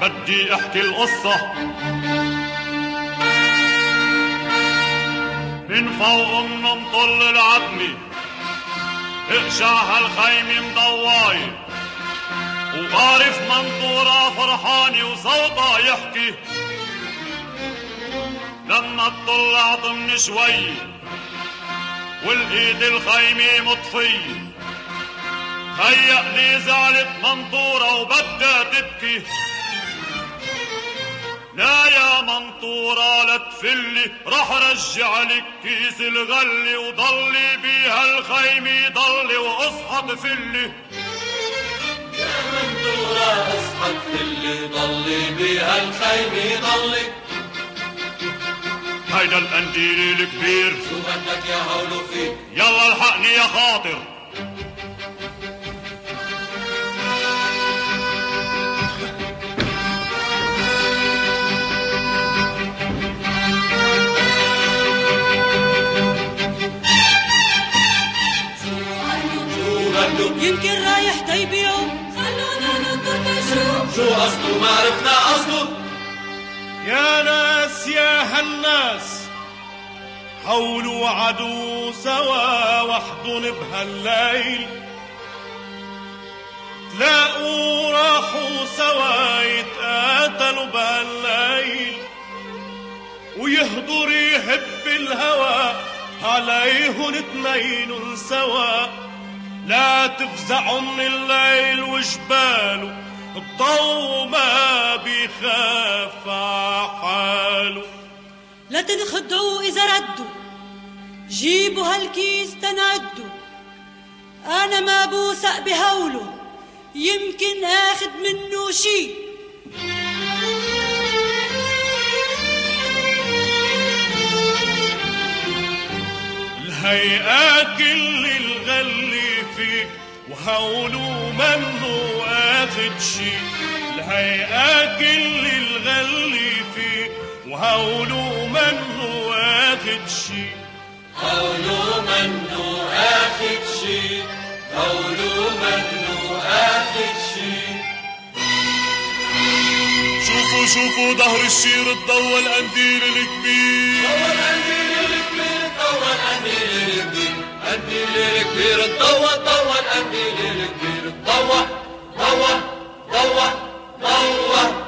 بدي احكي القصة من فوق مطل العتمة، اقشع هالخيمة مضواي وقارف منطورة فرحانة وصوتها يحكي. لما اطلعت من شوي والايد الخيمة مطفية، هيأ لي زعلت منطورة وبدها تبكي. لا يا منطورة لا تفلي، رح رجع لك كيس الغلي وضلي بيها الخيمة ضلي واصحى تفلي. يا منطورة اصحى تفلي ضلي بيها الخيمة ضلي. هيدا القنديل الكبير شو بدك يا هولو فيك؟ يلا الحقني يا خاطر. يمكن رايح تيبيعه، خلونا ننظر نشوف شو قصده ما عرفنا قصده. يا ناس يا هالناس، حولوا عدو سوا وحدن بهالليل، تلاقوا راحوا سوا يتقاتلوا بهالليل، ويهدر يهب الهوى عليهن اتنين سوا. لا تفزعوا من الليل وجباله، الضو ما بيخاف عحاله. لا تنخدعوا إذا ردوا، جيبوا هالكيس تنعدوا. أنا ما بوثق بهوله، يمكن آخد منه شي. الهيئة كل الغلي فيك وهولو منه آخد شي. الهيئة كل الغلي فيك وهولو منه آخد شي. هولو منه آخد شي، هولو منه آخد شي. شوفوا شوفوا ظهر الشير الضوى القنديل الكبير، ضوى القنديل الكبير، ضوى القنديل الكبير، القنديل الكبير الضوى، ضوى القنديل الكبير الضوى، ضوى ضوى ضوى.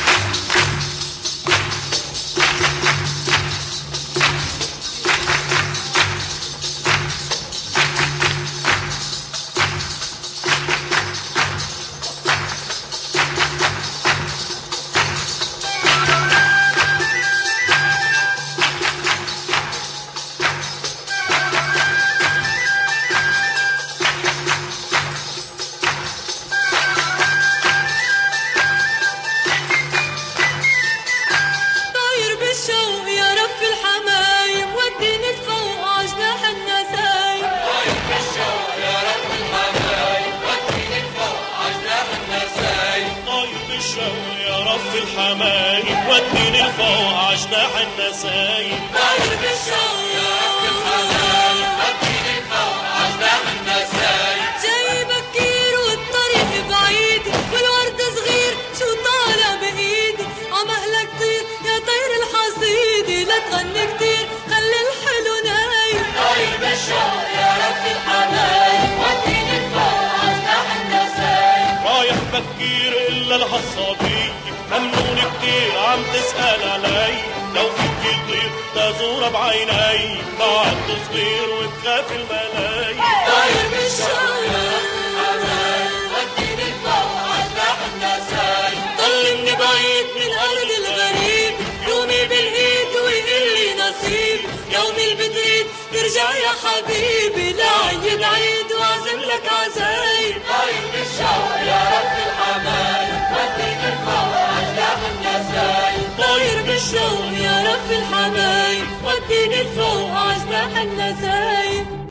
الحمايم وديني لفوق عجناح النسايم. طاير بالشوق يا رب الحمايم وديني لفوق عجناح النسايم. جاي بكير والطريق بعيد والورد صغير شو طالع بإيدي. عمقلك طير يا طير الحصيدي، لا تغني كتير خلي الحلو نايم. طاير بالشوق يا رب الحمايم وديني لفوق عجناح النسايم. رايح بكير إلا العصابية ممنون كتير عم تسأل علي. لو فيك يطير تزور بعيني، بعد صغير وتخاف الملاي. طاير بالشوق يا رب الحمايم وديني لفوق عجناح النسايم. طلني بعيد من أرض الغريب، يومي بالإيد ويقلي نصيب. يومي البتريد ترجع يا حبيبي، لا عيد عيد وعزم لك عزايم. طاير بالشوق يا رب الحمايم وديني لفوق عجناح النسايم. طاير بالشوق يا رب الحمايم وديني لفوق عجناح النسايم.